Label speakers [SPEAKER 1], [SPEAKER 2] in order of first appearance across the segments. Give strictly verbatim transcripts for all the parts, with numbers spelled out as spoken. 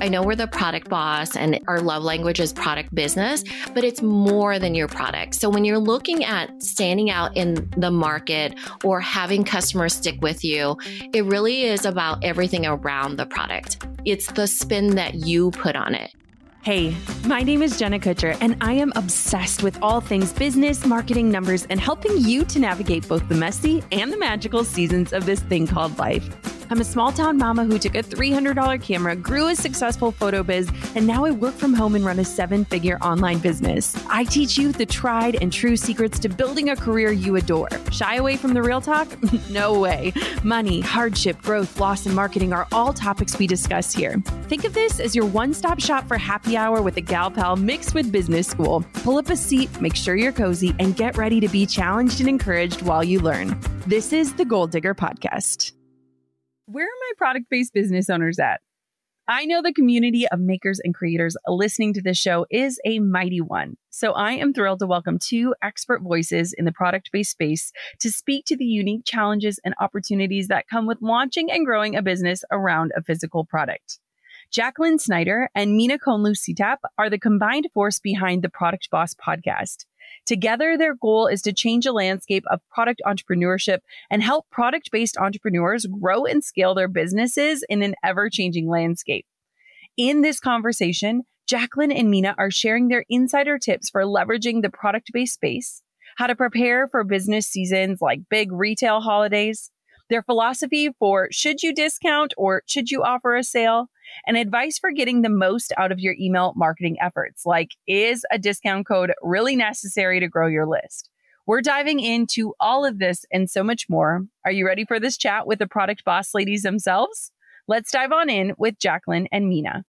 [SPEAKER 1] I know we're the product boss and our love language is product business, but it's more than your product. So when you're looking at standing out in the market or having customers stick with you, it really is about everything around the product. It's the spin that you put on it.
[SPEAKER 2] Hey, my name is Jenna Kutcher, and I am obsessed with all things business, marketing, numbers, and helping you to navigate both the messy and the magical seasons of this thing called life. I'm a small town mama who took a three hundred dollars camera, grew a successful photo biz, and now I work from home and run a seven-figure online business. I teach you the tried and true secrets to building a career you adore. Shy away from the real talk? No way. Money, hardship, growth, loss, and marketing are all topics we discuss here. Think of this as your one-stop shop for happy hour with a gal pal mixed with business school. Pull up a seat, make sure you're cozy, and get ready to be challenged and encouraged while you learn. This is the Goal Digger Podcast. Where are my product-based business owners at? I know the community of makers and creators listening to this show is a mighty one. So I am thrilled to welcome two expert voices in the product-based space to speak to the unique challenges and opportunities that come with launching and growing a business around a physical product. Jacqueline Snyder and Mina Konlu-Sitap are the combined force behind the Product Boss podcast. Together, their goal is to change the landscape of product entrepreneurship and help product-based entrepreneurs grow and scale their businesses in an ever-changing landscape. In this conversation, Jacqueline and Mina are sharing their insider tips for leveraging the product-based space, how to prepare for business seasons like big retail holidays, their philosophy for should you discount or should you offer a sale, and advice for getting the most out of your email marketing efforts, like is a discount code really necessary to grow your list? We're diving into all of this and so much more. Are you ready for this chat with the product boss ladies themselves? Let's dive on in with Jacqueline and Mina.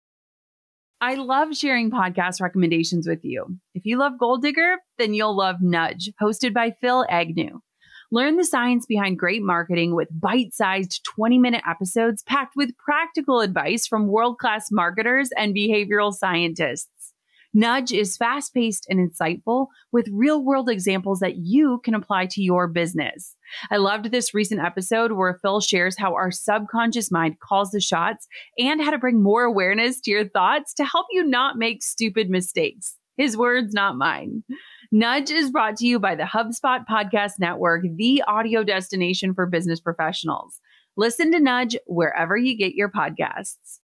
[SPEAKER 2] I love sharing podcast recommendations with you. If you love Goal Digger, then you'll love Nudge, hosted by Phil Agnew. Learn the science behind great marketing with bite-sized twenty-minute episodes packed with practical advice from world-class marketers and behavioral scientists. Nudge is fast-paced and insightful with real-world examples that you can apply to your business. I loved this recent episode where Phil shares how our subconscious mind calls the shots and how to bring more awareness to your thoughts to help you not make stupid mistakes. His words, not mine. Nudge is brought to you by the HubSpot Podcast Network, the audio destination for business professionals. Listen to Nudge wherever you get your podcasts.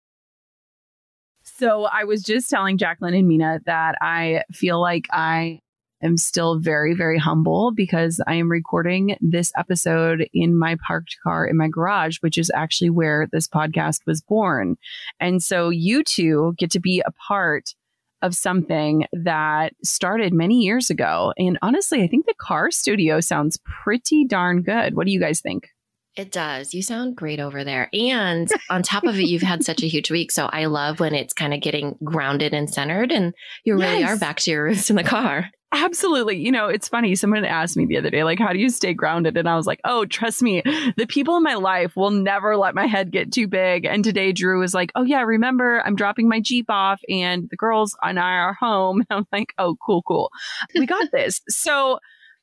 [SPEAKER 2] So I was just telling Jacqueline and Mina that I feel like I am still very, very humble because I am recording this episode in my parked car in my garage, which is actually where this podcast was born. And so you two get to be a part of something that started many years ago. And honestly, I think the car studio sounds pretty darn good. What do you guys think?
[SPEAKER 1] It does. You sound great over there. And on top of it, you've had such a huge week. So I love when it's kind of getting grounded and centered and you really
[SPEAKER 2] Yes.
[SPEAKER 1] are back to your roots in the car.
[SPEAKER 2] Absolutely. You know, it's funny. Someone asked me the other day, like, how do you stay grounded? And I was like, oh, trust me, the people in my life will never let my head get too big. And today Drew was like, oh yeah, remember I'm dropping my Jeep off and the girls and I are home. And I'm like, oh, cool, cool. We got this. So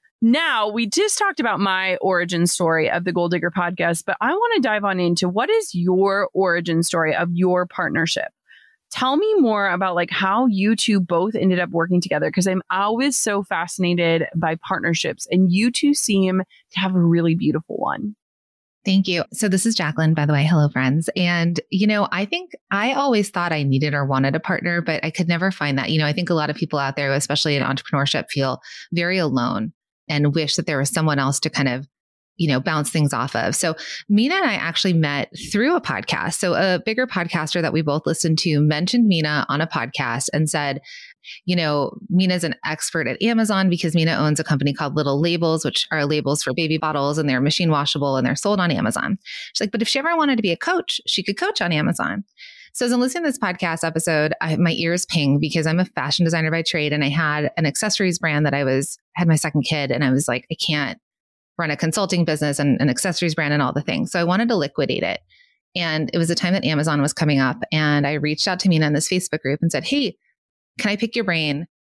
[SPEAKER 2] now we just talked about my origin story of the Goal Digger podcast, but I want to dive on into what is your origin story of your partnership? Tell me more about like how you two both ended up working together, because I'm always so fascinated by partnerships and you two seem to have a really beautiful one.
[SPEAKER 3] Thank you. So this is Jacqueline, by the way. Hello, friends. And, you know, I think I always thought I needed or wanted a partner, but I could never find that. You know, I think a lot of people out there, especially in entrepreneurship, feel very alone and wish that there was someone else to kind of, you know, bounce things off of. So Mina and I actually met through a podcast. So a bigger podcaster that we both listened to mentioned Mina on a podcast and said, you know, Mina's an expert at Amazon because Mina owns a company called Little Labels, which are labels for baby bottles, and they're machine washable and they're sold on Amazon. She's like, but if she ever wanted to be a coach, she could coach on Amazon. So as I'm listening to this podcast episode, I, my ears ping because I'm a fashion designer by trade and I had an accessories brand that I was, had my second kid and I was like, I can't run a consulting business and an accessories brand and all the things. So I wanted to liquidate it. And it was a time that Amazon was coming up. And I reached out to Mina in this Facebook group and said, hey, can I pick your brain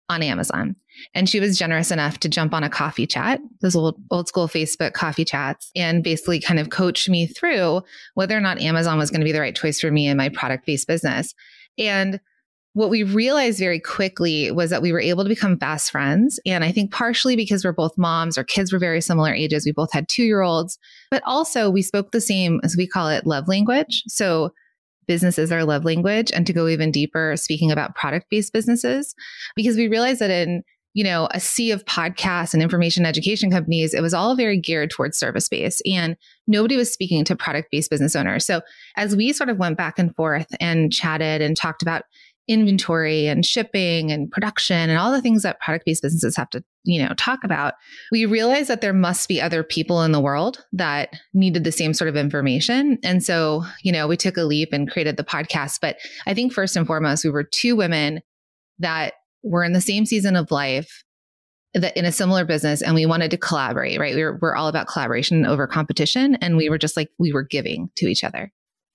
[SPEAKER 3] on Amazon. And she was generous enough to jump on a coffee chat, those old, old school Facebook coffee chats, and basically kind of coach me through whether or not Amazon was going to be the right choice for me in my product-based business. And what we realized very quickly was that we were able to become fast friends. And I think partially because we're both moms, our kids were very similar ages. We both had two-year-olds, but also we spoke the same, as we call it, love language. So business is our love language. And to go even deeper, speaking about product-based businesses, because we realized that in, you know, a sea of podcasts and information education companies, it was all very geared towards service-based and nobody was speaking to product-based business owners. So as we sort of went back and forth and chatted and talked about inventory and shipping and production and all the things that product-based businesses have to, you know, talk about, we realized that there must be other people in the world that needed the same sort of information. And so, you know, we took a leap and created the podcast. But I think first and foremost, we were two women that were in the same season of life, that in a similar business, and we wanted to collaborate, right? We were, we're all about collaboration over competition. And we were just like, we were giving to each other.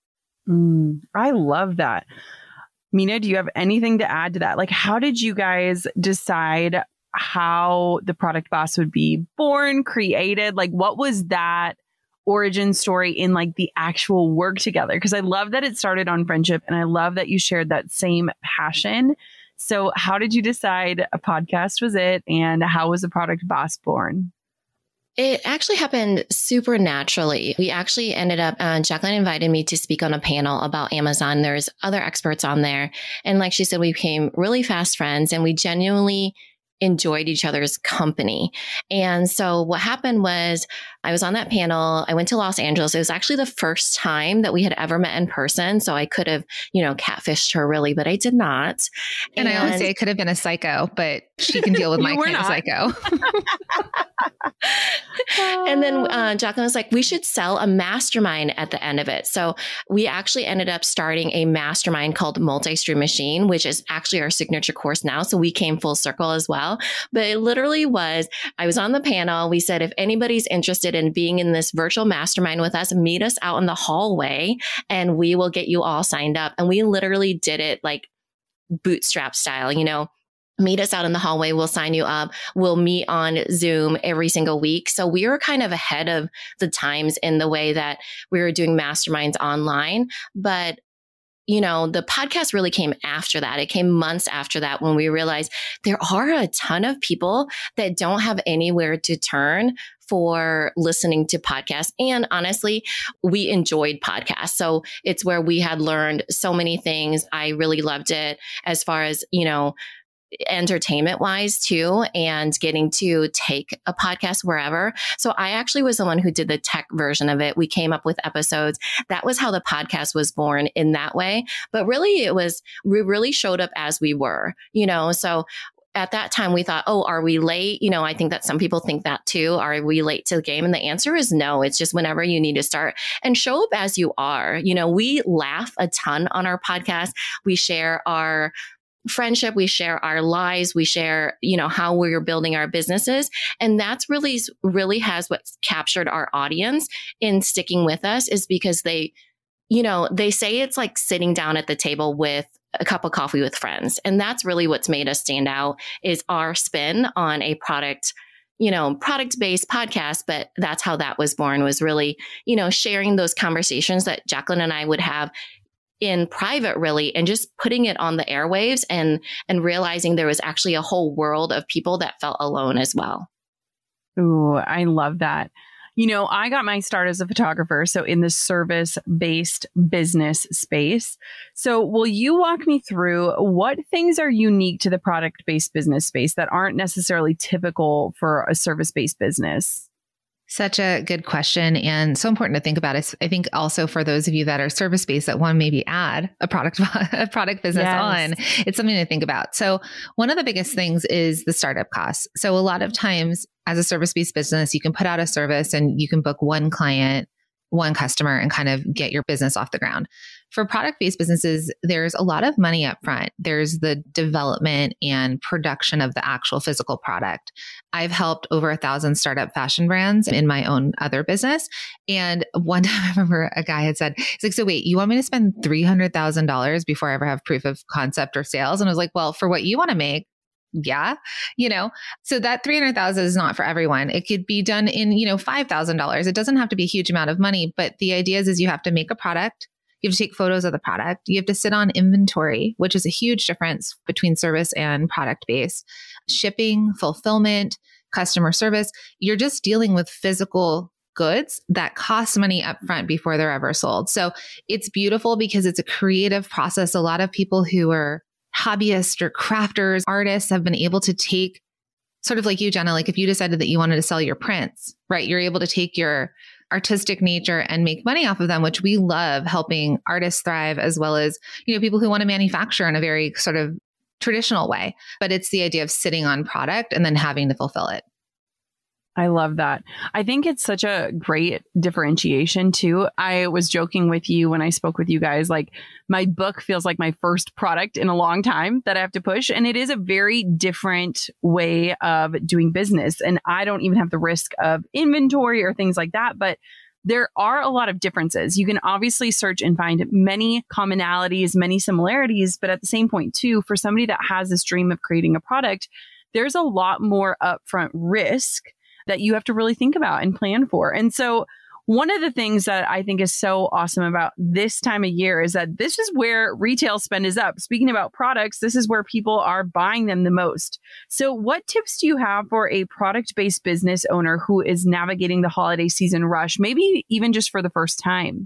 [SPEAKER 2] Mm, I love that. Mina, do you have anything to add to that? Like, how did you guys decide how the Product Boss would be born, created? Like, what was that origin story in like the actual work together? Because I love that it started on friendship and I love that you shared that same passion. So how did you decide a podcast was it, and how was the Product Boss born?
[SPEAKER 1] It actually happened super naturally. We actually ended up, uh, Jacqueline invited me to speak on a panel about Amazon. There's other experts on there. And like she said, we became really fast friends and we genuinely enjoyed each other's company. And so what happened was I was on that panel. I went to Los Angeles. It was actually the first time that we had ever met in person. So I could have, you know, catfished her really, but I did not.
[SPEAKER 3] And, and I always say I could have been a psycho, but she can deal with my kind
[SPEAKER 2] not.
[SPEAKER 3] of psycho.
[SPEAKER 1] And then uh, Jacqueline was like, we should sell a mastermind at the end of it. So we actually ended up starting a mastermind called Multi-Stream Machine, which is actually our signature course now. So we came full circle as well. But it literally was, I was on the panel. We said, if anybody's interested in being in this virtual mastermind with us, meet us out in the hallway and we will get you all signed up. And we literally did it like bootstrap style, you know. Meet us out in the hallway. We'll sign you up. We'll meet on Zoom every single week. So we were kind of ahead of the times in the way that we were doing masterminds online. But, you know, the podcast really came after that. It came months after that when we realized there are a ton of people that don't have anywhere to turn for listening to podcasts. And honestly, we enjoyed podcasts. So it's where we had learned so many things. I really loved it as far as, you know, entertainment wise too, and getting to take a podcast wherever. So I actually was the one who did the tech version of it. We came up with episodes. That was how the podcast was born in that way. But really it was, we really showed up as we were, you know, so at that time we thought, oh, are we late? You know, I think that some people think that too. Are we late to the game? And the answer is no. It's just whenever you need to start and show up as you are. You know, we laugh a ton on our podcast. We share our friendship, we share our lives, we share, you know, how we're building our businesses. And that's really, really has what's captured our audience in sticking with us, is because they, you know, they say it's like sitting down at the table with a cup of coffee with friends. And that's really what's made us stand out, is our spin on a product, you know, product-based podcast. But that's how that was born, was really, you know, sharing those conversations that Jacqueline and I would have in private, really, and just putting it on the airwaves and and realizing there was actually a whole world of people that felt alone as well.
[SPEAKER 2] Ooh, I love that. You know, I got my start as a photographer, so in the service-based business space. So will you walk me through what things are unique to the product-based business space that aren't necessarily typical for a service-based business?
[SPEAKER 3] Such a good question, and so important to think about. Is I think also for those of you that are service-based that want to maybe add a product a product business yes. on, it's something to think about. So one of the biggest things is the startup costs. So a lot of times as a service-based business, you can put out a service and you can book one client, one customer, and kind of get your business off the ground. For product-based businesses, there's a lot of money up front. There's the development and production of the actual physical product. I've helped over a thousand startup fashion brands in my own other business. And one time I remember a guy had said, he's like, so wait, you want me to spend three hundred thousand dollars before I ever have proof of concept or sales? And I was like, well, for what you want to make, yeah, you know, so that three hundred thousand is not for everyone. It could be done in, you know, five thousand dollars. It doesn't have to be a huge amount of money, but the idea is, is you have to make a product. You have to take photos of the product. You have to sit on inventory, which is a huge difference between service and product based. Shipping, fulfillment, customer service. You're just dealing with physical goods that cost money up front before they're ever sold. So it's beautiful because it's a creative process. A lot of people who are hobbyists or crafters, artists have been able to take, sort of like you, Jenna, like if you decided that you wanted to sell your prints, right? You're able to take your artistic nature and make money off of them, which we love, helping artists thrive, as well as, you know, people who want to manufacture in a very sort of traditional way. But it's the idea of sitting on product and then having to fulfill it.
[SPEAKER 2] I love that. I think it's such a great differentiation too. I was joking with you when I spoke with you guys, like my book feels like my first product in a long time that I have to push. And it is a very different way of doing business. And I don't even have the risk of inventory or things like that. But there are a lot of differences. You can obviously search and find many commonalities, many similarities. But at the same point too, for somebody that has this dream of creating a product, there's a lot more upfront risk that you have to really think about and plan for. And so one of the things that I think is so awesome about this time of year is that this is where retail spend is up. Speaking about products, this is where people are buying them the most. So what tips do you have for a product-based business owner who is navigating the holiday season rush, maybe even just for the first time?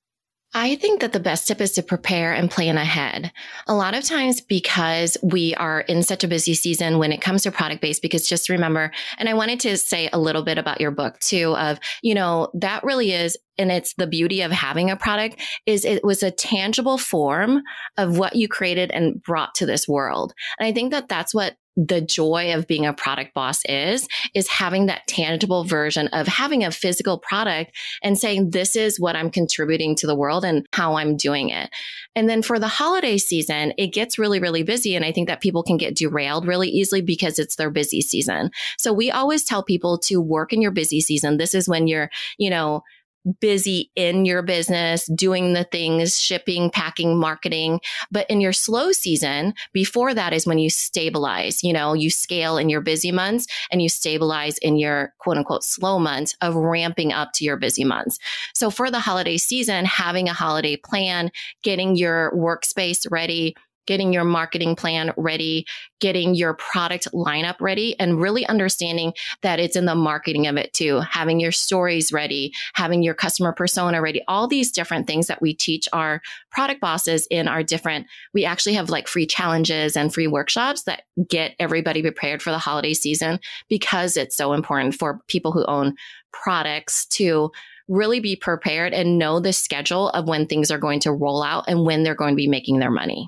[SPEAKER 1] I think that the best tip is to prepare and plan ahead. A lot of times, because we are in such a busy season when it comes to product based, because just remember, and I wanted to say a little bit about your book too, of, you know, that really is, and it's the beauty of having a product, is it was a tangible form of what you created and brought to this world. And I think that that's what the joy of being a product boss is, is having that tangible version of having a physical product and saying, this is what I'm contributing to the world and how I'm doing it. And then for the holiday season, it gets really, really busy. And I think that people can get derailed really easily because it's their busy season. So we always tell people to work in your busy season. This is when you're, you know, busy in your business, doing the things, shipping, packing, marketing. But in your slow season, before that is when you stabilize, you know, you scale in your busy months and you stabilize in your quote unquote slow months of ramping up to your busy months. So for the holiday season, having a holiday plan, getting your workspace ready, getting your marketing plan ready, getting your product lineup ready, and really understanding that it's in the marketing of it too, having your stories ready, having your customer persona ready, all these different things that we teach our product bosses in our different, we actually have like free challenges and free workshops that get everybody prepared for the holiday season, because it's so important for people who own products to really be prepared and know the schedule of when things are going to roll out and when they're going to be making their money.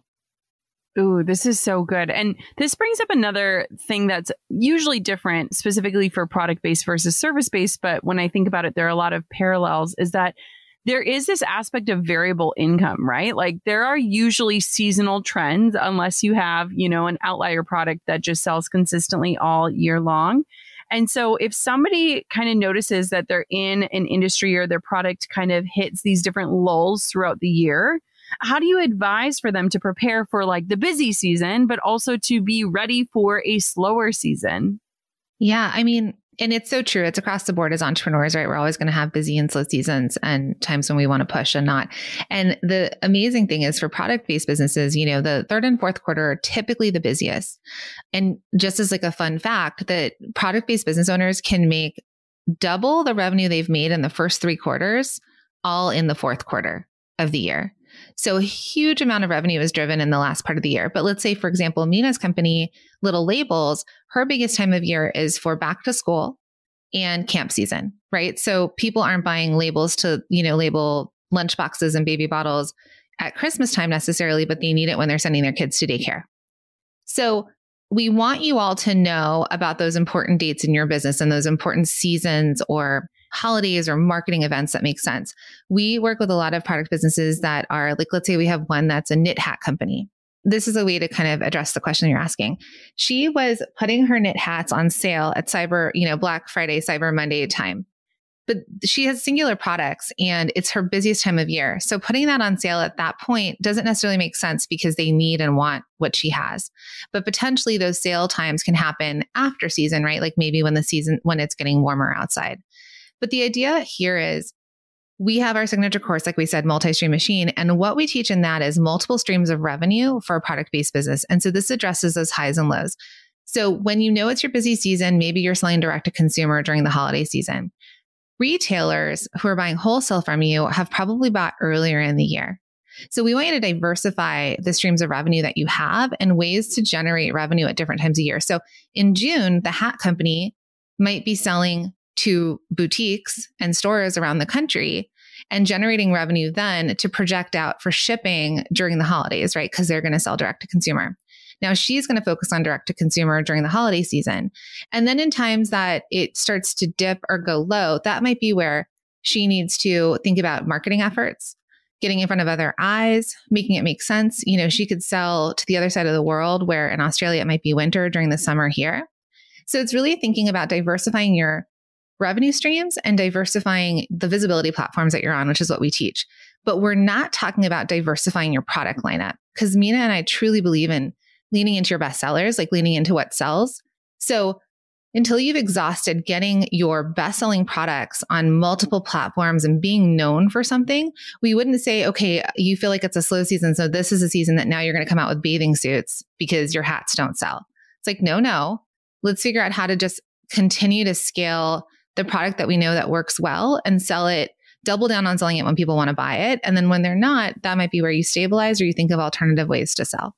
[SPEAKER 2] Ooh, this is so good. And this brings up another thing that's usually different, specifically for product-based versus service-based. But when I think about it, there are a lot of parallels, is that there is this aspect of variable income, right? Like there are usually seasonal trends, unless you have, you know, an outlier product that just sells consistently all year long. And so if somebody kind of notices that they're in an industry or their product kind of hits these different lulls throughout the year, how do you advise for them to prepare for like the busy season, but also to be ready for a slower season?
[SPEAKER 3] Yeah, I mean, and it's so true. It's across the board as entrepreneurs, right? We're always going to have busy and slow seasons and times when we want to push and not. And the amazing thing is for product-based businesses, you know, the third and fourth quarter are typically the busiest. And just as like a fun fact, that product-based business owners can make double the revenue they've made in the first three quarters, all in the fourth quarter of the year. So a huge amount of revenue is driven in the last part of the year. But let's say, for example, Mina's company, Little Labels, her biggest time of year is for back to school and camp season, right? So people aren't buying labels to, you know, label lunch boxes and baby bottles at Christmas time necessarily, but they need it when they're sending their kids to daycare. So we want you all to know about those important dates in your business and those important seasons or holidays or marketing events that make sense. We work with a lot of product businesses that are like, let's say we have one that's a knit hat company. This is a way to kind of address the question you're asking. She was putting her knit hats on sale at Cyber, you know, Black Friday, Cyber Monday time. But she has singular products and it's her busiest time of year. So putting that on sale at that point doesn't necessarily make sense because they need and want what she has. But potentially those sale times can happen after season, right? Like maybe when the season, when it's getting warmer outside. But the idea here is we have our signature course, like we said, multi-stream machine. And what we teach in that is multiple streams of revenue for a product-based business. And so this addresses those highs and lows. So when you know it's your busy season, maybe you're selling direct to consumer during the holiday season. Retailers who are buying wholesale from you have probably bought earlier in the year. So we want you to diversify the streams of revenue that you have and ways to generate revenue at different times of year. So in June, the hat company might be selling to boutiques and stores around the country and generating revenue then to project out for shipping during the holidays, right? Because they're going to sell direct to consumer. Now she's going to focus on direct to consumer during the holiday season. And then in times that it starts to dip or go low, that might be where she needs to think about marketing efforts, getting in front of other eyes, making it make sense. You know, she could sell to the other side of the world where in Australia it might be winter during the summer here. So it's really thinking about diversifying your revenue streams and diversifying the visibility platforms that you're on, which is what we teach. But we're not talking about diversifying your product lineup because Mina and I truly believe in leaning into your best sellers, like leaning into what sells. So until you've exhausted getting your best-selling products on multiple platforms and being known for something, we wouldn't say, okay, you feel like it's a slow season, so this is a season that now you're going to come out with bathing suits because your hats don't sell. It's like, no, no. Let's figure out how to just continue to scale the product that we know that works well and sell it, double down on selling it when people want to buy it. And then when they're not, that might be where you stabilize or you think of alternative ways to sell.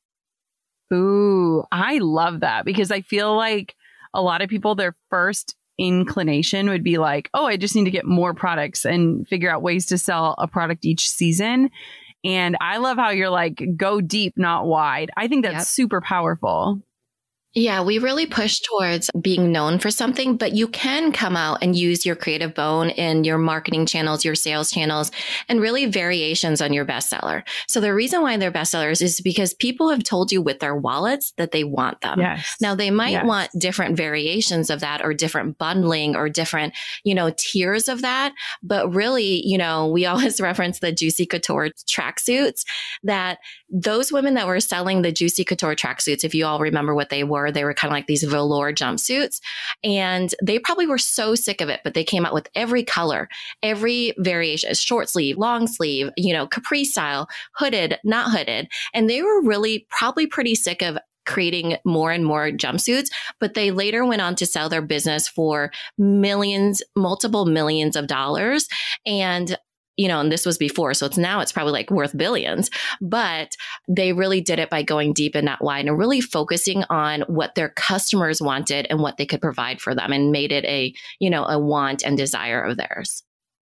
[SPEAKER 2] Ooh, I love that because I feel like a lot of people, their first inclination would be like, oh, I just need to get more products and figure out ways to sell a product each season. And I love how you're like, go deep, not wide. I think that's yep. super powerful.
[SPEAKER 1] Yeah, we really push towards being known for something, but you can come out and use your creative bone in your marketing channels, your sales channels, and really variations on your bestseller. So the reason why they're bestsellers is because people have told you with their wallets that they want them.
[SPEAKER 2] Yes.
[SPEAKER 1] Now they might
[SPEAKER 2] yes.
[SPEAKER 1] want different variations of that or different bundling or different, you know, tiers of that. But really, you know, we always reference the Juicy Couture tracksuits, that those women that were selling the Juicy Couture tracksuits, if you all remember what they were, they were kind of like these velour jumpsuits, and they probably were so sick of it, but they came out with every color, every variation, short sleeve, long sleeve, you know, capri style, hooded, not hooded. And they were really probably pretty sick of creating more and more jumpsuits, but they later went on to sell their business for millions, multiple millions of dollars. And you know, and this was before, so it's now it's probably like worth billions, but they really did it by going deep and not wide and really focusing on what their customers wanted and what they could provide for them and made it a, you know, a want and desire of theirs.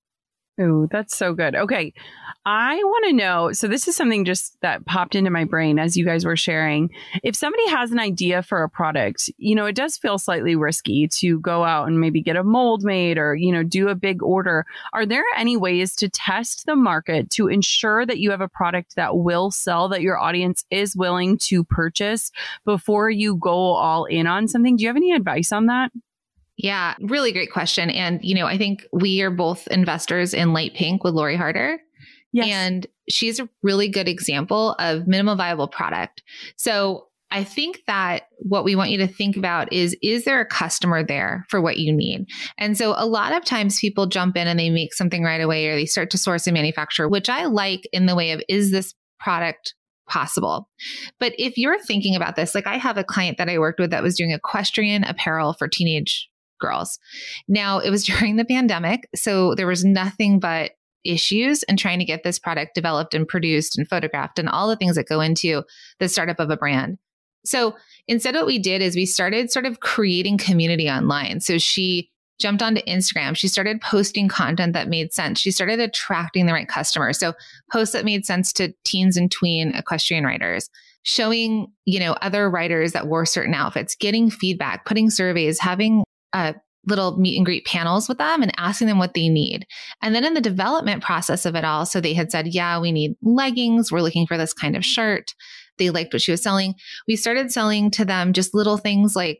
[SPEAKER 2] Oh, that's so good. Okay. I want to know, so this is something just that popped into my brain as you guys were sharing. If somebody has an idea for a product, you know, it does feel slightly risky to go out and maybe get a mold made or, you know, do a big order. Are there any ways to test the market to ensure that you have a product that will sell, that your audience is willing to purchase before you go all in on something? Do you have any advice on that?
[SPEAKER 3] Yeah, really great question. And, you know, I think we are both investors in Light Pink with Lori Harder.
[SPEAKER 2] Yes.
[SPEAKER 3] And she's a really good example of minimum viable product. So I think that what we want you to think about is, is there a customer there for what you need? And so a lot of times people jump in and they make something right away, or they start to source and manufacture, which I like in the way of, is this product possible? But if you're thinking about this, like I have a client that I worked with that was doing equestrian apparel for teenage girls. Now it was during the pandemic, so there was nothing but issues in trying to get this product developed and produced and photographed and all the things that go into the startup of a brand. So instead, what we did is we started sort of creating community online. So she jumped onto Instagram. She started posting content that made sense. She started attracting the right customers. So posts that made sense to teens and tween equestrian riders, showing, you know, other riders that wore certain outfits, getting feedback, putting surveys, having a little meet and greet panels with them and asking them what they need. And then in the development process of it all, so they had said, yeah, we need leggings. We're looking for this kind of shirt. They liked what she was selling. We started selling to them just little things like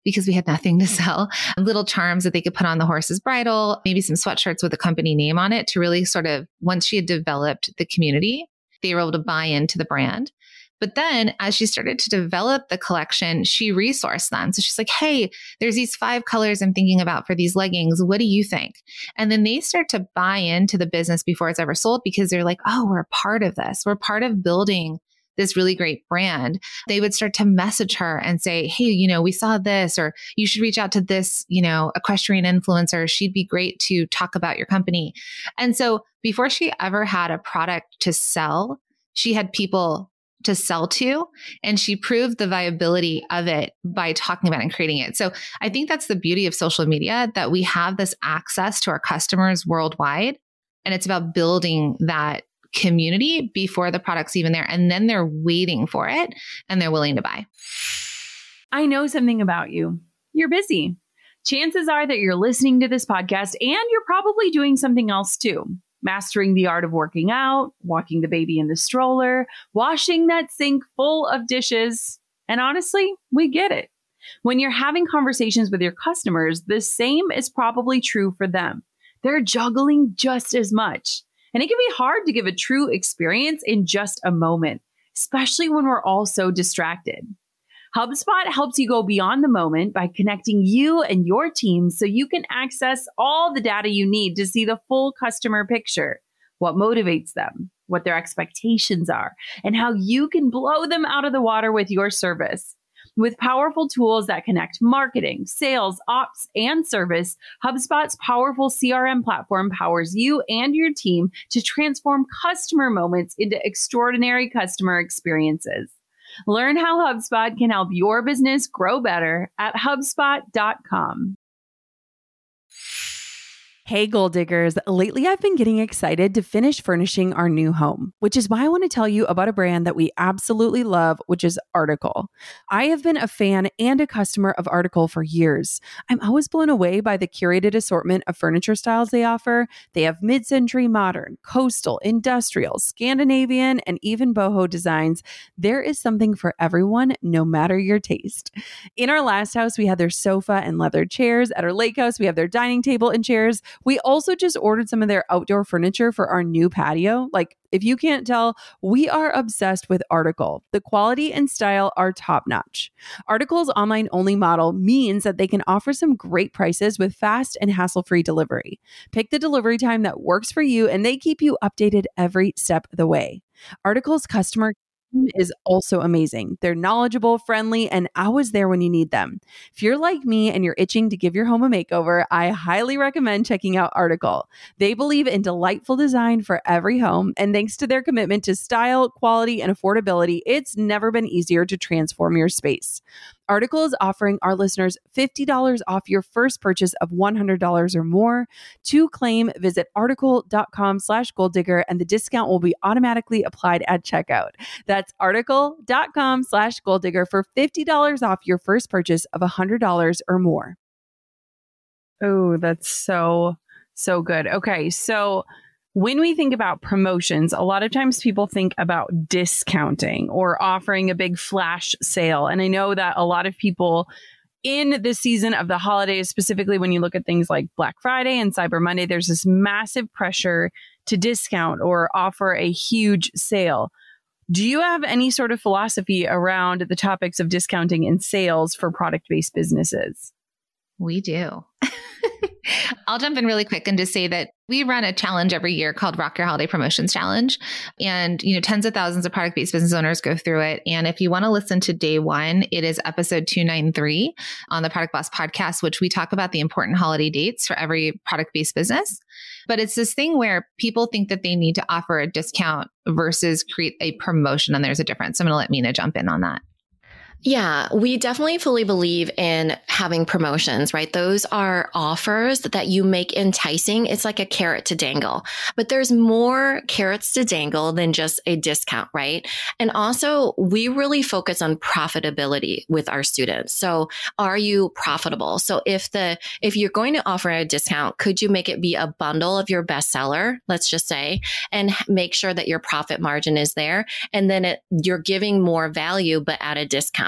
[SPEAKER 3] because we had nothing to sell, little charms that they could put on the horse's bridle, maybe some sweatshirts with a company name on it to really sort of, once she had developed the community, they were able to buy into the brand. But then as she started to develop the collection, she resourced them. So she's like, hey, there's these five colors I'm thinking about for these leggings. What do you think? And then they start to buy into the business before it's ever sold because they're like, oh, we're a part of this. We're part of building this really great brand. They would start to message her and say, hey, you know, we saw this, or you should reach out to this, you know, equestrian influencer. She'd be great to talk about your company. And so before she ever had a product to sell, she had people to sell to, and she proved the viability of it by talking about it and creating it. So I think that's the beauty of social media, that we have this access to our customers worldwide, and it's about building that community before the product's even there. And then they're waiting for it and they're willing to buy.
[SPEAKER 2] I know something about you. You're busy. Chances are that you're listening to this podcast and you're probably doing something else too. Mastering the art of working out, walking the baby in the stroller, washing that sink full of dishes. And honestly, we get it. When you're having conversations with your customers, the same is probably true for them. They're juggling just as much. And it can be hard to give a true experience in just a moment, especially when we're all so distracted. HubSpot helps you go beyond the moment by connecting you and your team so you can access all the data you need to see the full customer picture, what motivates them, what their expectations are, and how you can blow them out of the water with your service. With powerful tools that connect marketing, sales, ops, and service, HubSpot's powerful C R M platform powers you and your team to transform customer moments into extraordinary customer experiences. Learn how HubSpot can help your business grow better at HubSpot dot com. Hey, goal diggers. Lately, I've been getting excited to finish furnishing our new home, which is why I want to tell you about a brand that we absolutely love, which is Article. I have been a fan and a customer of Article for years. I'm always blown away by the curated assortment of furniture styles they offer. They have mid-century modern, coastal, industrial, Scandinavian, and even boho designs. There is something for everyone, no matter your taste. In our last house, we had their sofa and leather chairs. At our lake house, we have their dining table and chairs. We also just ordered some of their outdoor furniture for our new patio. Like, if you can't tell, we are obsessed with Article. The quality and style are top notch. Article's online only model means that they can offer some great prices with fast and hassle-free delivery. Pick the delivery time that works for you, and they keep you updated every step of the way. Article's customer is also amazing. They're knowledgeable, friendly, and always there when you need them. If you're like me and you're itching to give your home a makeover, I highly recommend checking out Article. They believe in delightful design for every home, and thanks to their commitment to style, quality, and affordability, it's never been easier to transform your space. Article is offering our listeners fifty dollars off your first purchase of one hundred dollars or more. To claim, visit article.com slash goal digger, and the discount will be automatically applied at checkout. That's article.com slash goal digger for fifty dollars off your first purchase of one hundred dollars or more. Oh, that's so, so good. Okay, so when we think about promotions, a lot of times people think about discounting or offering a big flash sale. And I know that a lot of people in the season of the holidays, specifically when you look at things like Black Friday and Cyber Monday, there's this massive pressure to discount or offer a huge sale. Do you have any sort of philosophy around the topics of discounting and sales for product-based businesses?
[SPEAKER 3] We do. I'll jump in really quick and just say that we run a challenge every year called Rock Your Holiday Promotions Challenge. And, you know, tens of thousands of product-based business owners go through it. And if you want to listen to day one, it is episode two ninety-three on the Product Boss podcast, which we talk about the important holiday dates for every product-based business. But it's this thing where people think that they need to offer a discount versus create a promotion. And there's a difference. I'm going to let Mina jump in on that.
[SPEAKER 1] Yeah, we definitely fully believe in having promotions, right? Those are offers that you make enticing. It's like a carrot to dangle, but there's more carrots to dangle than just a discount, right? And also we really focus on profitability with our students. So are you profitable? So if the, if you're going to offer a discount, could you make it be a bundle of your bestseller, let's just say, and make sure that your profit margin is there? And then it, you're giving more value, but at a discount.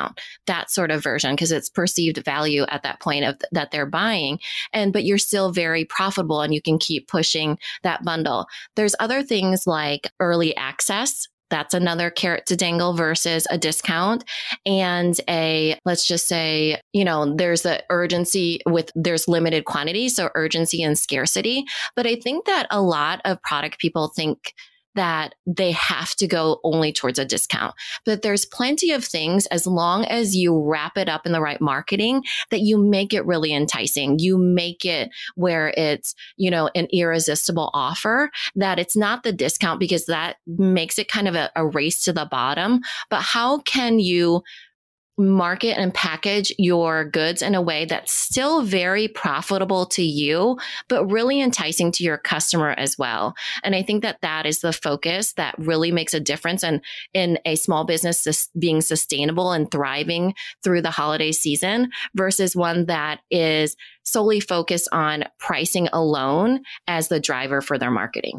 [SPEAKER 1] discount, that sort of version, because it's perceived value at that point of th- that they're buying. And, but you're still very profitable and you can keep pushing that bundle. There's other things like early access. That's another carrot to dangle versus a discount, and a, let's just say, you know, there's a urgency with, there's limited quantity. So urgency and scarcity. But I think that a lot of product people think that they have to go only towards a discount. But there's plenty of things, as long as you wrap it up in the right marketing, that you make it really enticing. You make it where it's, you know, an irresistible offer, that it's not the discount, because that makes it kind of a, a race to the bottom. But how can you market and package your goods in a way that's still very profitable to you, but really enticing to your customer as well? And I think that that is the focus that really makes a difference in, in a small business sus- being sustainable and thriving through the holiday season, versus one that is solely focused on pricing alone as the driver for their marketing.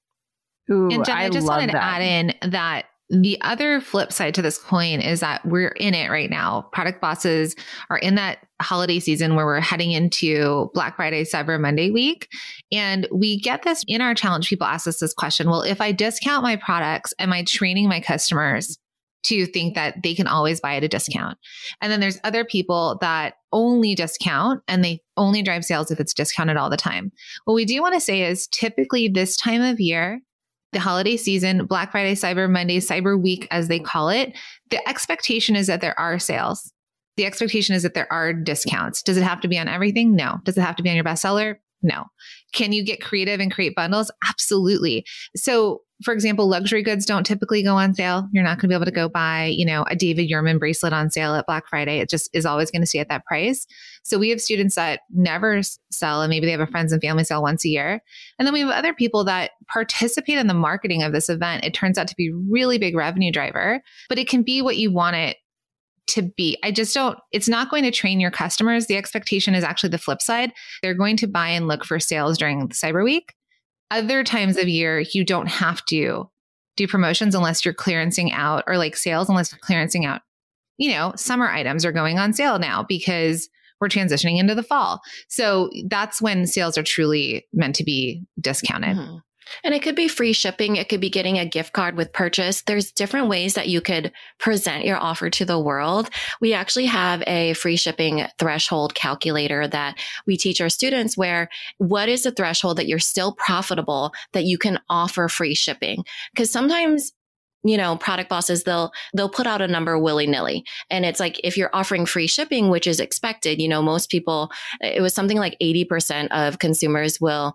[SPEAKER 2] Ooh,
[SPEAKER 3] And Jen, I, I just wanted
[SPEAKER 2] that.
[SPEAKER 3] to add in that the other flip side to this coin is that we're in it right now. Product bosses are in that holiday season where we're heading into Black Friday, Cyber Monday week. And we get this in our challenge. People ask us this question: well, if I discount my products, am I training my customers to think that they can always buy at a discount? And then there's other people that only discount and they only drive sales if it's discounted all the time. What we do want to say is, typically this time of year, the holiday season, Black Friday, Cyber Monday, Cyber Week, as they call it, the expectation is that there are sales. The expectation is that there are discounts. Does it have to be on everything? No. Does it have to be on your bestseller? No. Can you get creative and create bundles? Absolutely. So, for example, luxury goods don't typically go on sale. You're not going to be able to go buy, you know, a David Yurman bracelet on sale at Black Friday. It just is always going to stay at that price. So we have students that never sell, and maybe they have a friends and family sale once a year. And then we have other people that participate in the marketing of this event. It turns out to be a really big revenue driver, but it can be what you want it to be. I just don't, it's not going to train your customers. The expectation is actually the flip side. They're going to buy and look for sales during Cyber Week. Other times of year, you don't have to do promotions unless you're clearancing out, or like sales unless you're clearancing out. You know, summer items are going on sale now because we're transitioning into the fall. So that's when sales are truly meant to be discounted.
[SPEAKER 1] Mm-hmm. And it could be free shipping. It could be getting a gift card with purchase. There's different ways that you could present your offer to the world. We actually have a free shipping threshold calculator that we teach our students, where what is the threshold that you're still profitable, that you can offer free shipping? Because sometimes, you know, product bosses, they'll, they'll put out a number willy nilly. And it's like, if you're offering free shipping, which is expected, you know, most people, it was something like eighty percent of consumers will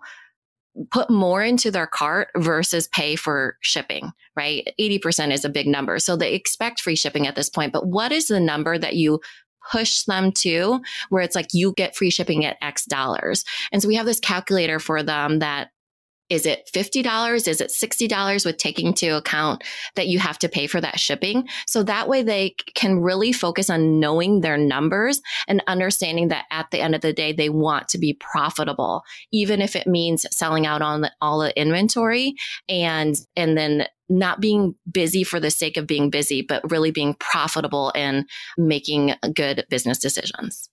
[SPEAKER 1] put more into their cart versus pay for shipping, right? eighty percent is a big number. So they expect free shipping at this point. But what is the number that you push them to, where it's like, you get free shipping at X dollars? And so we have this calculator for them that, is it fifty dollars? Is it sixty dollars, with taking into account that you have to pay for that shipping? So that way they can really focus on knowing their numbers and understanding that at the end of the day, they want to be profitable, even if it means selling out on the, all the inventory, and, and then not being busy for the sake of being busy, but really being profitable and making good business decisions.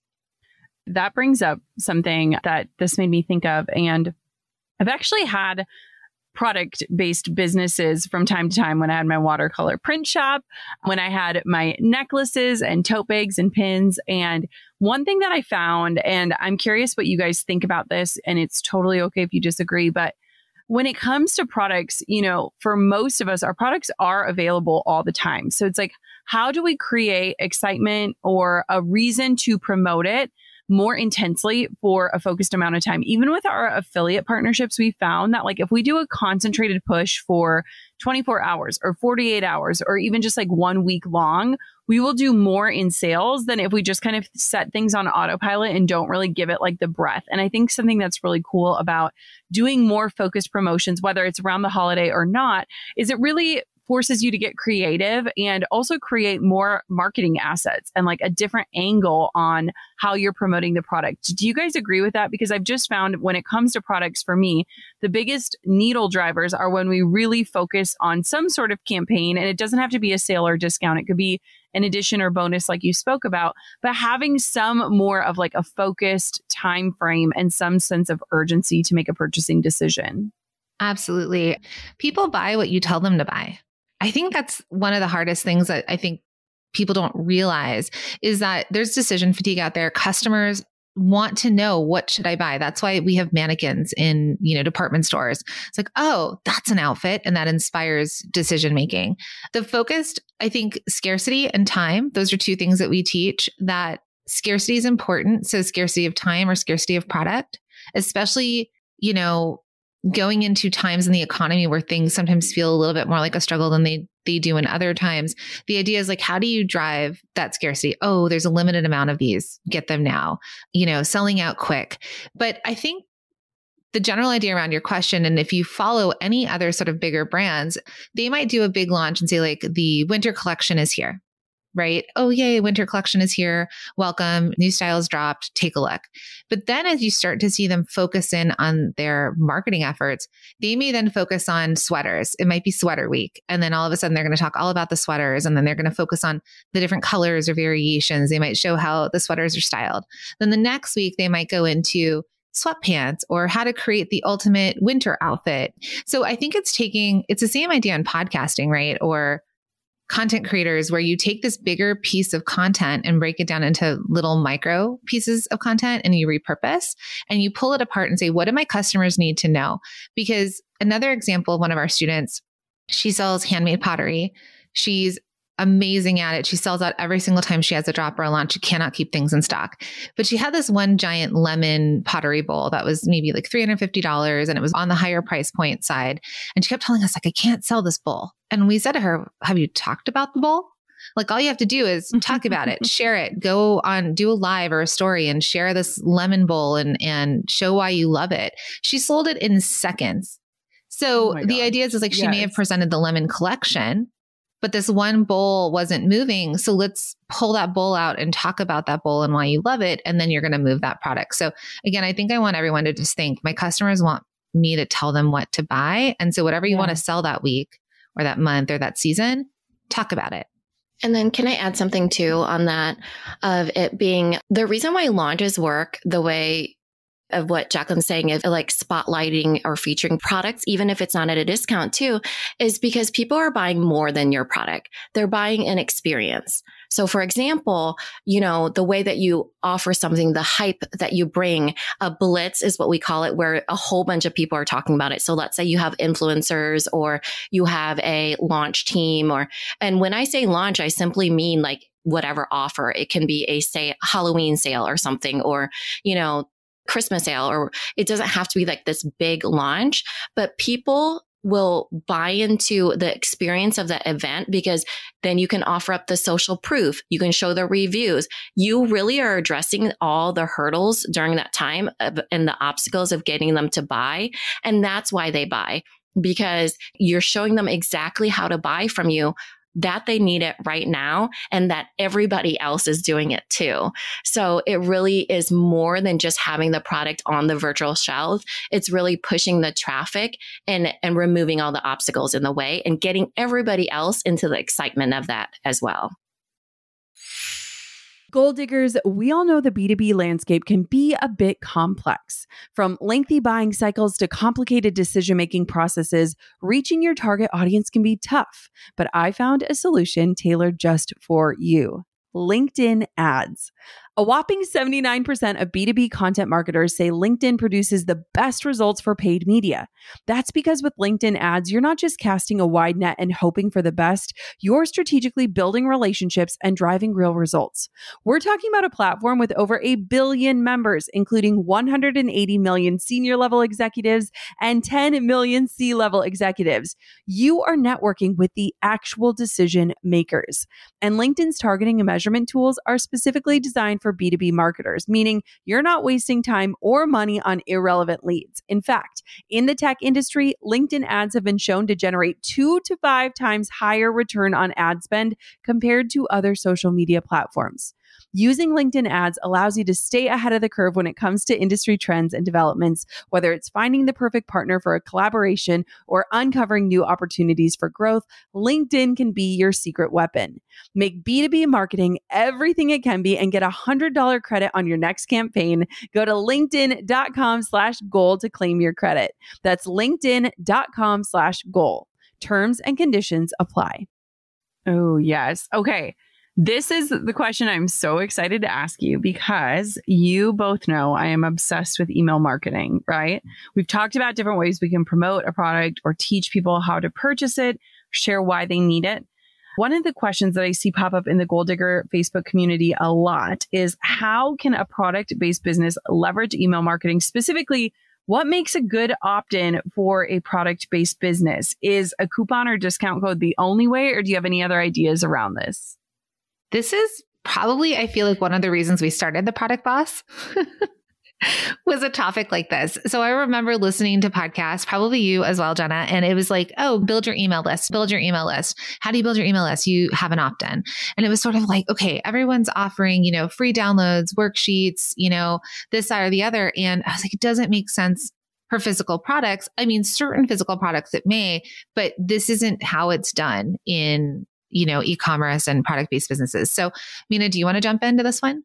[SPEAKER 2] That brings up something that this made me think of. And I've actually had product-based businesses from time to time, when I had my watercolor print shop, when I had my necklaces and tote bags and pins. And one thing that I found, and I'm curious what you guys think about this, and it's totally okay if you disagree, but when it comes to products, you know, for most of us, our products are available all the time. So it's like, how do we create excitement or a reason to promote it more intensely for a focused amount of time? Even with our affiliate partnerships, we found that, like, if we do a concentrated push for twenty-four hours or forty-eight hours, or even just like one week long, we will do more in sales than if we just kind of set things on autopilot and don't really give it like the breath. And I think something that's really cool about doing more focused promotions, whether it's around the holiday or not, is it really forces you to get creative and also create more marketing assets and like a different angle on how you're promoting the product. Do you guys agree with that? Because I've just found, when it comes to products, for me, the biggest needle drivers are when we really focus on some sort of campaign, and it doesn't have to be a sale or discount. It could be an addition or bonus like you spoke about, but having some more of like a focused time frame and some sense of urgency to make a purchasing decision.
[SPEAKER 3] Absolutely. People buy what you tell them to buy. I think that's one of the hardest things that I think people don't realize is that there's decision fatigue out there. Customers want to know, what should I buy? That's why we have mannequins in, you know, department stores. It's like, oh, that's an outfit. And that inspires decision making. The focused, I think, scarcity and time, those are two things that we teach. That scarcity is important. So scarcity of time or scarcity of product, especially, you know, going into times in the economy where things sometimes feel a little bit more like a struggle than they they do in other times. The idea is like, how do you drive that scarcity? Oh, there's a limited amount of these. Get them now, you know, selling out quick. But I think the general idea around your question, and if you follow any other sort of bigger brands, they might do a big launch and say like, the winter collection is here. Right? Oh, yay, winter collection is here. Welcome. New styles dropped. Take a look. But then as you start to see them focus in on their marketing efforts, they may then focus on sweaters. It might be sweater week. And then all of a sudden they're going to talk all about the sweaters. And then they're going to focus on the different colors or variations. They might show how the sweaters are styled. Then the next week they might go into sweatpants or how to create the ultimate winter outfit. So I think it's taking, it's the same idea in podcasting, right? Or content creators, where you take this bigger piece of content and break it down into little micro pieces of content and you repurpose and you pull it apart and say, what do my customers need to know? Because another example, one of our students, she sells handmade pottery. She's amazing at it. She sells out every single time she has a drop or a launch. She cannot keep things in stock. But she had this one giant lemon pottery bowl that was maybe like three hundred fifty dollars and it was on the higher price point side. And she kept telling us like, I can't sell this bowl. And we said to her, have you talked about the bowl? Like all you have to do is talk about it, share it, go on, do a live or a story and share this lemon bowl and, and show why you love it. She sold it in seconds. So oh the idea is, is like, she yes. may have presented the lemon collection, but this one bowl wasn't moving. So let's pull that bowl out and talk about that bowl and why you love it. And then you're going to move that product. So again, I think I want everyone to just think, my customers want me to tell them what to buy. And so whatever you yeah. want to sell that week or that month or that season, talk about it.
[SPEAKER 1] And then can I add something too on that of it being the reason why launches work the way of what Jacqueline's saying, of like spotlighting or featuring products, even if it's not at a discount too, is because people are buying more than your product. They're buying an experience. So for example, you know, the way that you offer something, the hype that you bring, a blitz is what we call it, where a whole bunch of people are talking about it. So let's say you have influencers or you have a launch team, or, and when I say launch, I simply mean like whatever offer. It can be a, say, Halloween sale or something, or, you know, Christmas sale, or it doesn't have to be like this big launch, but people will buy into the experience of the event because then you can offer up the social proof. You can show the reviews. You really are addressing all the hurdles during that time of, and the obstacles of getting them to buy. And that's why they buy, because you're showing them exactly how to buy from you, that they need it right now and that everybody else is doing it too. So it really is more than just having the product on the virtual shelf. It's really pushing the traffic and, and removing all the obstacles in the way and getting everybody else into the excitement of that as well.
[SPEAKER 2] Goal diggers, we all know the B two B landscape can be a bit complex. From lengthy buying cycles to complicated decision-making processes, reaching your target audience can be tough. But I found a solution tailored just for you: LinkedIn ads. A whopping seventy-nine percent of B two B content marketers say LinkedIn produces the best results for paid media. That's because with LinkedIn ads, you're not just casting a wide net and hoping for the best, you're strategically building relationships and driving real results. We're talking about a platform with over a billion members, including one hundred eighty million senior level executives and ten million C-level executives. You are networking with the actual decision makers. And LinkedIn's targeting and measurement tools are specifically designed for B two B marketers, meaning you're not wasting time or money on irrelevant leads. In fact, in the tech industry, LinkedIn ads have been shown to generate two to five times higher return on ad spend compared to other social media platforms. Using LinkedIn ads allows you to stay ahead of the curve when it comes to industry trends and developments, whether it's finding the perfect partner for a collaboration or uncovering new opportunities for growth. LinkedIn can be your secret weapon. Make B two B marketing everything it can be and get a one hundred dollars credit on your next campaign. Go to linkedin.com slash goal to claim your credit. That's linkedin.com slash goal. Terms and conditions apply.
[SPEAKER 4] Oh, yes. Okay. This is the question I'm so excited to ask you because you both know I am obsessed with email marketing, right? We've talked about different ways we can promote a product or teach people how to purchase it, share why they need it. One of the questions that I see pop up in the Goal Digger Facebook community a lot is how can a product-based business leverage email marketing? Specifically, what makes a good opt-in for a product-based business? Is a coupon or discount code the only way, or do you have any other ideas around this?
[SPEAKER 3] This is probably, I feel like, one of the reasons we started the Product Boss was a topic like this. So I remember listening to podcasts, probably you as well, Jenna, and it was like, oh, build your email list, build your email list. How do you build your email list? You have an opt-in. And it was sort of like, okay, everyone's offering, you know, free downloads, worksheets, you know, this, that, or the other. And I was like, it doesn't make sense for physical products. I mean, certain physical products it may, but this isn't how it's done in you know, e-commerce and product-based businesses. So, Mina, do you want to jump into this one?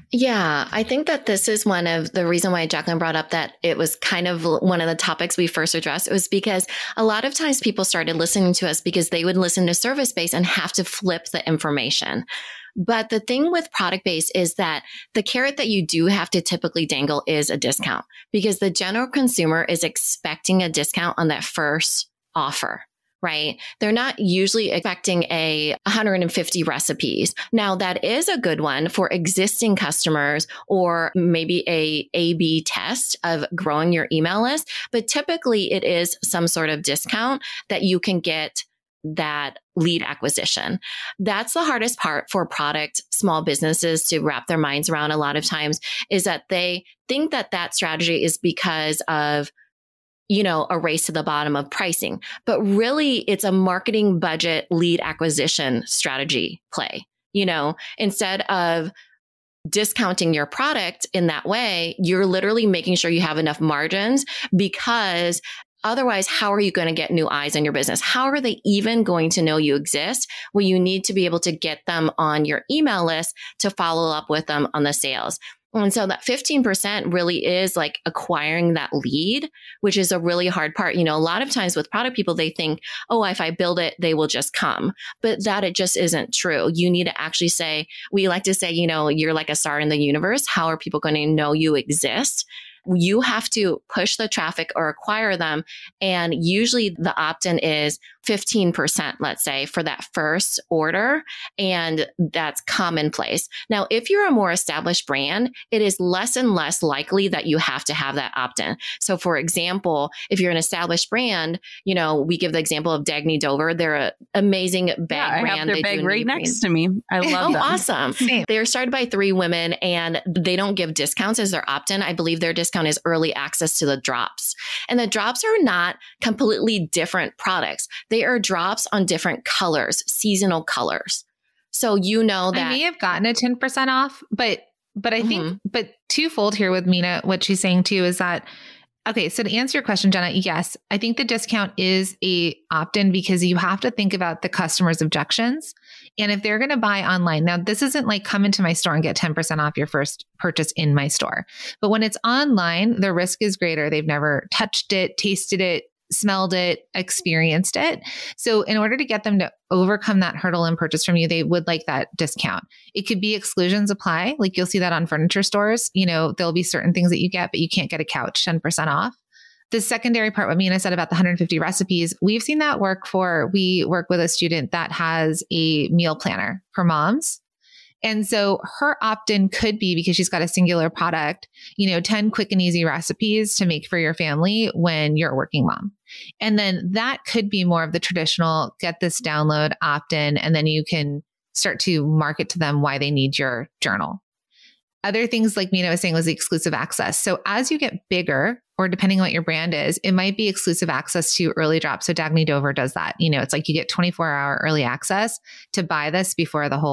[SPEAKER 1] Yeah, I think that this is one of the reason why Jacqueline brought up that it was kind of one of the topics we first addressed. It was because a lot of times people started listening to us because they would listen to service-based and have to flip the information. But the thing with product-based is that the carrot that you do have to typically dangle is a discount because the general consumer is expecting a discount on that first offer. Right? They're not usually expecting a one hundred fifty recipes. Now that is a good one for existing customers or maybe a A B test of growing your email list. But typically it is some sort of discount that you can get that lead acquisition. That's the hardest part for product small businesses to wrap their minds around a lot of times is that they think that that strategy is because of you know, a race to the bottom of pricing, but really it's a marketing budget lead acquisition strategy play. You know, instead of discounting your product in that way, you're literally making sure you have enough margins because otherwise, how are you going to get new eyes on your business? How are they even going to know you exist? Well, you need to be able to get them on your email list to follow up with them on the sales. And so that fifteen percent really is like acquiring that lead, which is a really hard part. You know, a lot of times with product people, they think, oh, if I build it, they will just come. But that it just isn't true. You need to actually say, we like to say, you know, you're like a star in the universe. How are people going to know you exist? You have to push the traffic or acquire them. And usually the opt-in is fifteen percent, let's say, for that first order. And that's commonplace. Now, if you're a more established brand, it is less and less likely that you have to have that opt-in. So for example, if you're an established brand, you know, we give the example of Dagny Dover. They're an amazing bag
[SPEAKER 4] yeah,
[SPEAKER 1] brand.
[SPEAKER 4] I have their
[SPEAKER 1] they
[SPEAKER 4] bag right next to me. I love
[SPEAKER 1] oh,
[SPEAKER 4] them.
[SPEAKER 1] Awesome.
[SPEAKER 3] Same.
[SPEAKER 1] They're started by three women and they don't give discounts as their opt-in. I believe their discount is early access to the drops. And the drops are not completely different products. They are drops on different colors, seasonal colors. So you know that
[SPEAKER 3] I may have gotten a ten percent off, but but I think, mm-hmm. but twofold here with Mina, what she's saying too is that, okay, so to answer your question, Jenna, yes, I think the discount is a opt-in because you have to think about the customer's objections. And if they're going to buy online, now this isn't like come into my store and get ten percent off your first purchase in my store. But when it's online, the risk is greater. They've never touched it, tasted it, smelled it, experienced it. So in order to get them to overcome that hurdle and purchase from you, they would like that discount. It could be exclusions apply. Like you'll see that on furniture stores. You know, there'll be certain things that you get, but you can't get a couch ten percent off. The secondary part, what Mina said about the one hundred fifty recipes, we've seen that work for, we work with a student that has a meal planner for moms. And so her opt-in could be because she's got a singular product, you know, ten quick and easy recipes to make for your family when you're a working mom. And then that could be more of the traditional get this download opt-in, and then you can start to market to them why they need your journal. Other things like Mina was saying was the exclusive access. So as you get bigger, or depending on what your brand is, it might be exclusive access to early drops. So Dagny Dover does that. You know, it's like you get twenty-four hour early access to buy this before the whole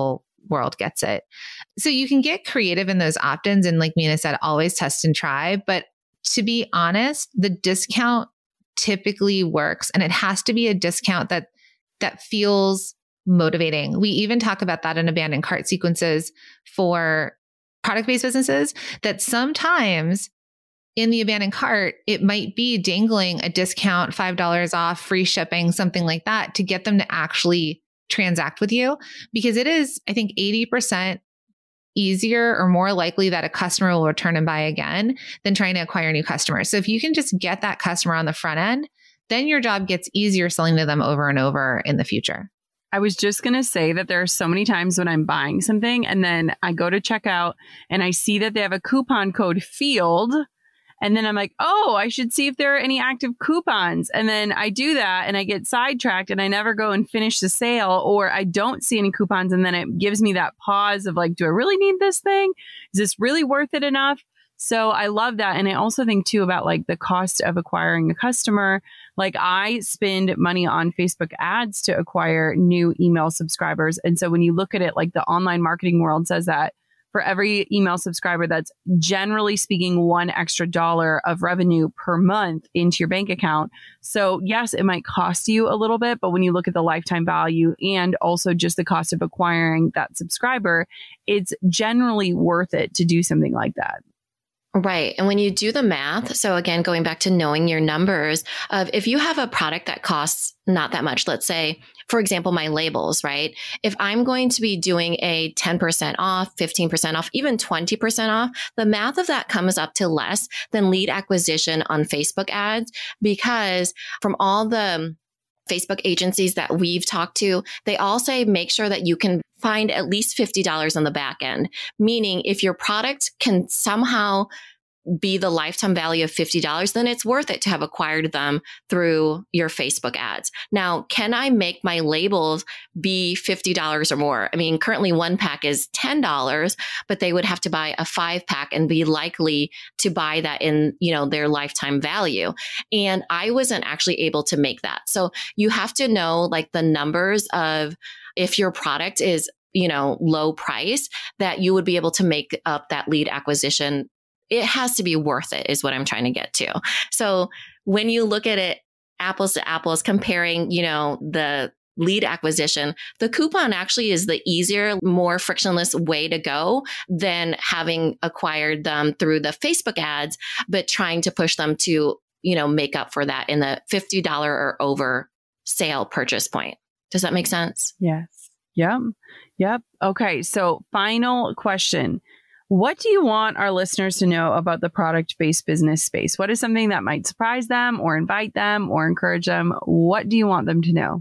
[SPEAKER 3] world gets it. So you can get creative in those opt-ins. And like Mina said, always test and try. But to be honest, the discount typically works, and it has to be a discount that that feels motivating. We even talk about that in abandoned cart sequences for product-based businesses, that sometimes in the abandoned cart, it might be dangling a discount, five dollars off, free shipping, something like that, to get them to actually transact with you. Because it is, I think, eighty percent easier or more likely that a customer will return and buy again than trying to acquire new customers. So if you can just get that customer on the front end, then your job gets easier selling to them over and over in the future.
[SPEAKER 4] I was just going to say that there are so many times when I'm buying something and then I go to checkout and I see that they have a coupon code field. And then I'm like, oh, I should see if there are any active coupons. And then I do that and I get sidetracked and I never go and finish the sale, or I don't see any coupons. And then it gives me that pause of like, do I really need this thing? Is this really worth it enough? So I love that. And I also think too about like the cost of acquiring a customer. Like I spend money on Facebook ads to acquire new email subscribers. And so when you look at it, like the online marketing world says that for every email subscriber, that's generally speaking one extra dollar of revenue per month into your bank account. So yes, it might cost you a little bit, but when you look at the lifetime value and also just the cost of acquiring that subscriber, it's generally worth it to do something like that.
[SPEAKER 1] Right. And when you do the math, so again, going back to knowing your numbers of if you have a product that costs not that much, let's say, for example, my labels, right? If I'm going to be doing a ten percent off, fifteen percent off, even twenty percent off, the math of that comes up to less than lead acquisition on Facebook ads, because from all the Facebook agencies that we've talked to, they all say make sure that you can find at least fifty dollars on the back end. Meaning if your product can somehow be the lifetime value of fifty dollars, then it's worth it to have acquired them through your Facebook ads. Now, can I make my labels be fifty dollars or more? I mean, currently one pack is ten dollars, but they would have to buy a five pack and be likely to buy that in, you know, their lifetime value. And I wasn't actually able to make that. So you have to know like the numbers of if your product is, you know, low price, that you would be able to make up that lead acquisition. It has to be worth it is what I'm trying to get to. So when you look at it, apples to apples, comparing, you know, the lead acquisition, the coupon actually is the easier, more frictionless way to go than having acquired them through the Facebook ads, but trying to push them to, you know, make up for that in the fifty dollars or over sale purchase point. Does that make sense?
[SPEAKER 4] Yes. Yep. Yep. Okay. So final question. What do you want our listeners to know about the product-based business space? What is something that might surprise them or invite them or encourage them? What do you want them to know?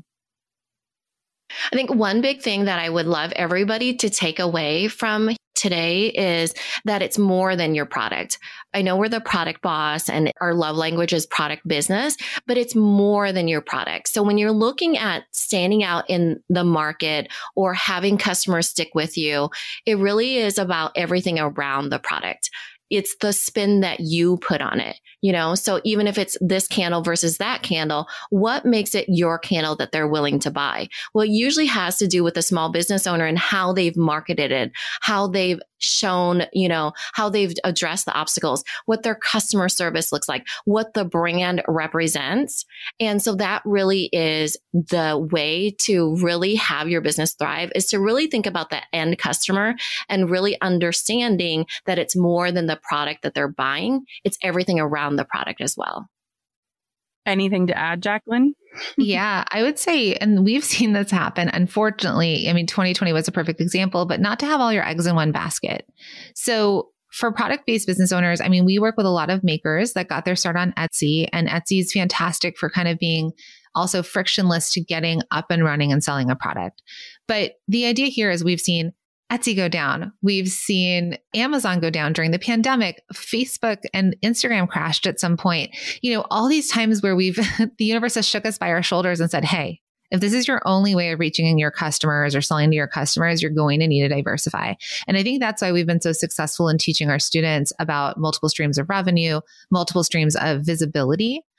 [SPEAKER 1] I think one big thing that I would love everybody to take away from today is that it's more than your product. I know we're the product boss and our love language is product business, but it's more than your product. So when you're looking at standing out in the market or having customers stick with you, it really is about everything around the product. It's the spin that you put on it, you know? So even if it's this candle versus that candle, what makes it your candle that they're willing to buy? Well, it usually has to do with the small business owner and how they've marketed it, how they've shown, you know, how they've addressed the obstacles, what their customer service looks like, what the brand represents. And so that really is the way to really have your business thrive, is to really think about the end customer and really understanding that it's more than the product that they're buying. It's everything around the product as well.
[SPEAKER 4] Anything to add, Jacqueline?
[SPEAKER 3] Yeah, I would say, and we've seen this happen. Unfortunately, I mean, twenty twenty was a perfect example, but not to have all your eggs in one basket. So for product-based business owners, I mean, we work with a lot of makers that got their start on Etsy, and Etsy is fantastic for kind of being also frictionless to getting up and running and selling a product. But the idea here is we've seen Etsy go down. We've seen Amazon go down during the pandemic. Facebook and Instagram crashed at some point. You know, all these times where we've, the universe has shook us by our shoulders and said, hey, if this is your only way of reaching your customers or selling to your customers, you're going to need to diversify. And I think that's why we've been so successful in teaching our students about multiple streams of revenue, multiple streams of visibility,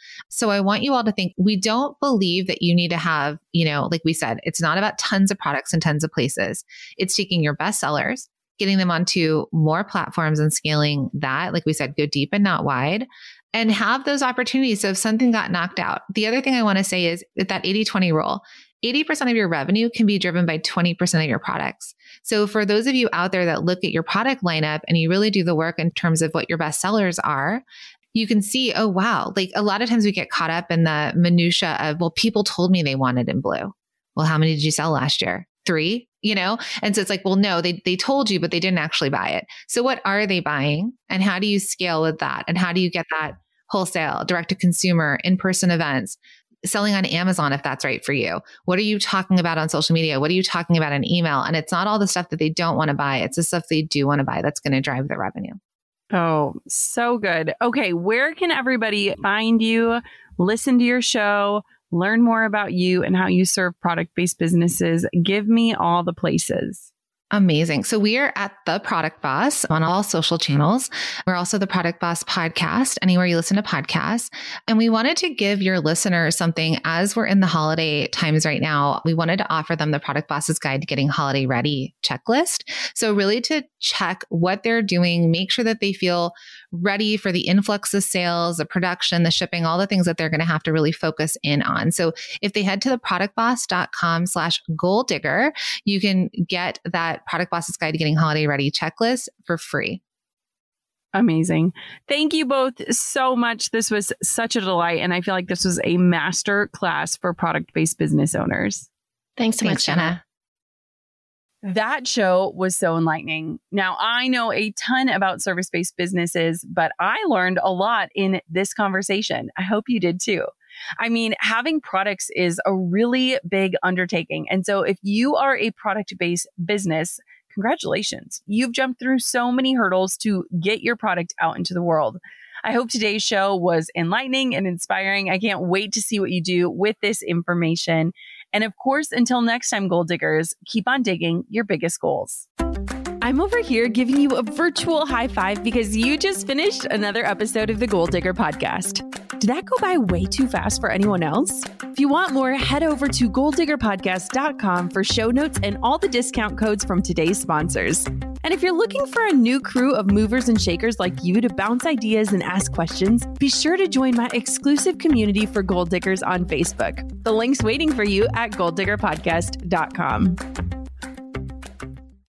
[SPEAKER 3] So I want you all to think, we don't believe that you need to have, you know, like we said, it's not about tons of products and tons of places. It's taking your best sellers, getting them onto more platforms and scaling that. Like we said, go deep and not wide, and have those opportunities. So if something got knocked out, the other thing I want to say is that eighty twenty rule, eighty percent of your revenue can be driven by twenty percent of your products. So for those of you out there that look at your product lineup and you really do the work in terms of what your best sellers are, you can see, oh, wow. Like a lot of times we get caught up in the minutia of, well, people told me they wanted in blue. Well, how many did you sell last year? Three, you know? And so it's like, well, no, they, they told you, but they didn't actually buy it. So what are they buying? And how do you scale with that? And how do you get that wholesale, direct to consumer, in-person events, selling on Amazon, if that's right for you? What are you talking about on social media? What are you talking about in email? And it's not all the stuff that they don't want to buy. It's the stuff they do want to buy that's going to drive the revenue.
[SPEAKER 4] Oh, so good. Okay. Where can everybody find you, listen to your show, learn more about you and how you serve product-based businesses? Give me all the places.
[SPEAKER 3] Amazing. So we are at The Product Boss on all social channels. We're also the Product Boss podcast, anywhere you listen to podcasts. And we wanted to give your listeners something as we're in the holiday times right now. We wanted to offer them the Product Boss's Guide to Getting Holiday Ready checklist. So really to check what they're doing, make sure that they feel ready for the influx of sales, the production, the shipping, all the things that they're going to have to really focus in on. So if they head to the product boss dot com slash goal digger, you can get that Product Boss's Guide to Getting Holiday Ready checklist for free.
[SPEAKER 4] Amazing. Thank you both so much. This was such a delight. And I feel like this was a master class for product-based business owners.
[SPEAKER 1] Thanks so
[SPEAKER 3] Thanks,
[SPEAKER 1] much, Jenna.
[SPEAKER 4] That show was so enlightening. Now, I know a ton about service-based businesses, but I learned a lot in this conversation. I hope you did too. I mean, having products is a really big undertaking. And so if you are a product-based business, congratulations. You've jumped through so many hurdles to get your product out into the world. I hope today's show was enlightening and inspiring. I can't wait to see what you do with this information. And of course, until next time, goal diggers, keep on digging your biggest goals.
[SPEAKER 2] I'm over here giving you a virtual high five because you just finished another episode of the Goal Digger podcast. Did that go by way too fast for anyone else? If you want more, head over to goal digger podcast dot com for show notes and all the discount codes from today's sponsors. And if you're looking for a new crew of movers and shakers like you to bounce ideas and ask questions, be sure to join my exclusive community for Goal Diggers on Facebook. The link's waiting for you at goal digger podcast dot com.